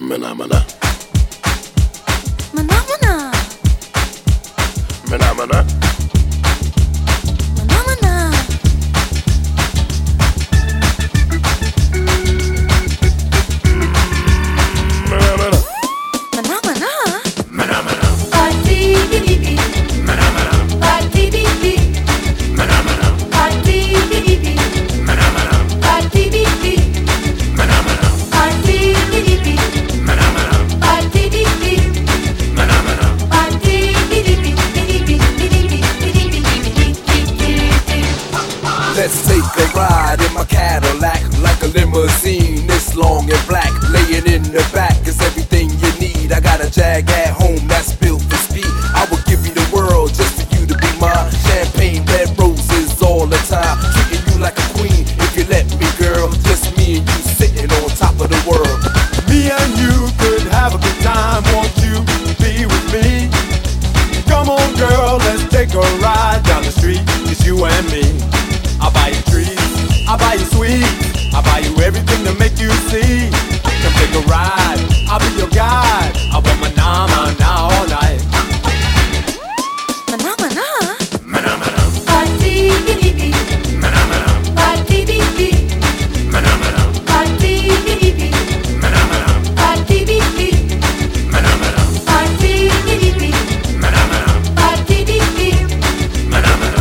Mana mana, Mana mana, mana mana, mana mana. mana mana, Mana mana. mana mana, Party bibi, mana mana, party bibi, mana mana, party bibi, mana mana, party bibi, mana mana, party bibi, mana mana, party bibi, mana mana. party bibi, bibi, bibi, bibi, bibi. Let's take a ride in my Cadillac, like a limousine. It's long and black, laying in the back is everything you need. I got a Jag at home that's built for speed. I would give you the world just for you to be mine. Champagne, red roses all the time, treating you like a queen if you let me, girl. Just me and you sitting on top of the world. Me and you could have a good time, won't you be with me? Come on girl, let's take a ride down the street. It's you and me. I'll buy you trees, I'll buy you sweets, I'll buy you everything to make you see. Come take a ride, I'll be your guide. I want my nama now all night. Mana mana. Mana mana, Party bibi, mana mana, party bibi, mana mana, party bibi, mana mana, party bibi, mana mana, party bibi, mana mana, party bibi. mana mana.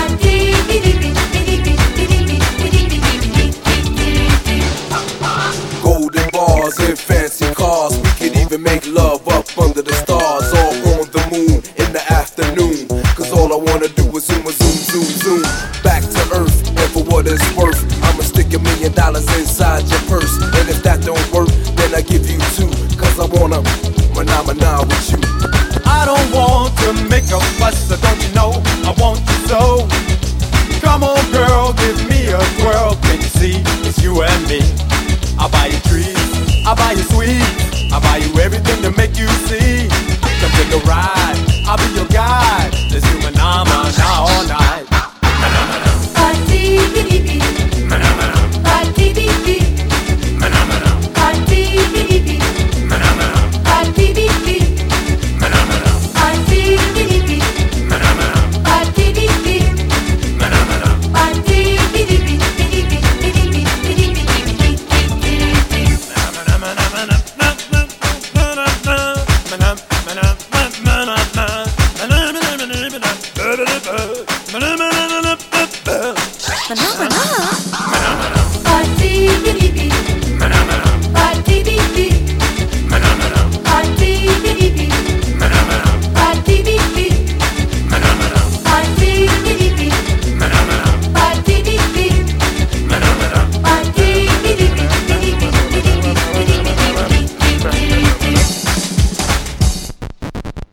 Golden bars and fancy cars. We could even make love up under the stars, or on the moon in the afternoon. Cause all I wanna do is zoom, zoom, zoom, zoom. Back to earth, and for what it's worth, I'ma stick $1 million inside your purse. And if that don't work, then I give you two. Cause I wanna mana with you. I don't want to make a fuss, so don't you know I want you so. Come on girl, give me a twirl. Can you see, it's you and me. I'll buy you trees, I'll buy you sweets, I'll buy you everything